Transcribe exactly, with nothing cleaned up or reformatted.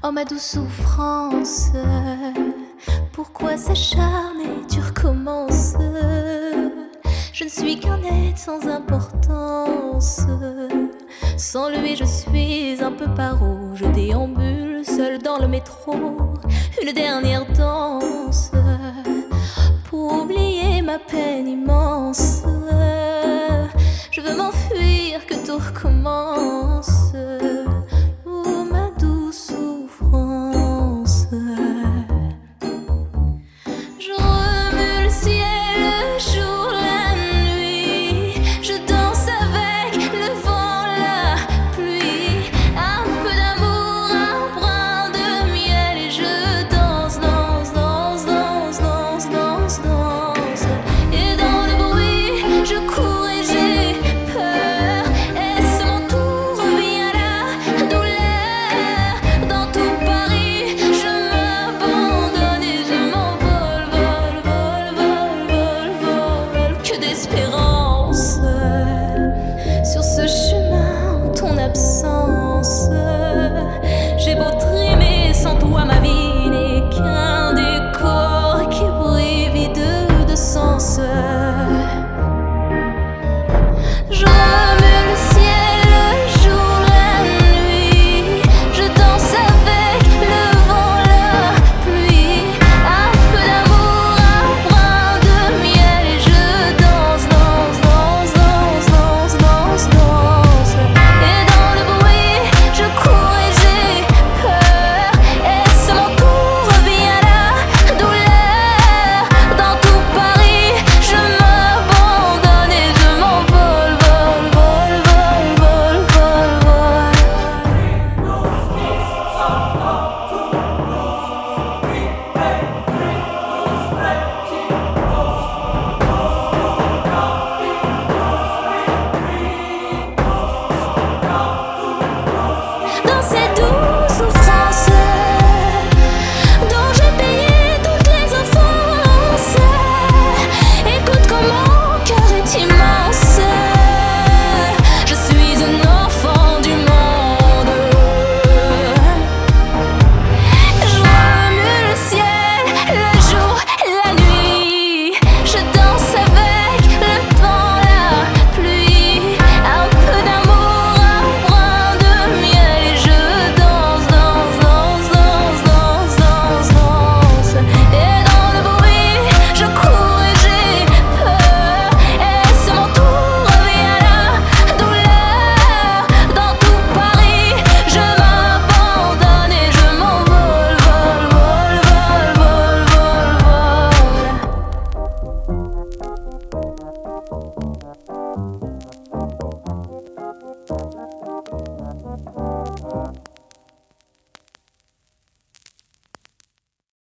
Oh ma douce souffrance, pourquoi s'acharner, tu recommences? Je ne suis qu'un être sans importance. Sans lui je suis un peu paro. Je déambule seul dans le métro. Une dernière danse pour oublier ma peine immense. Je veux m'enfuir, que tout recommence.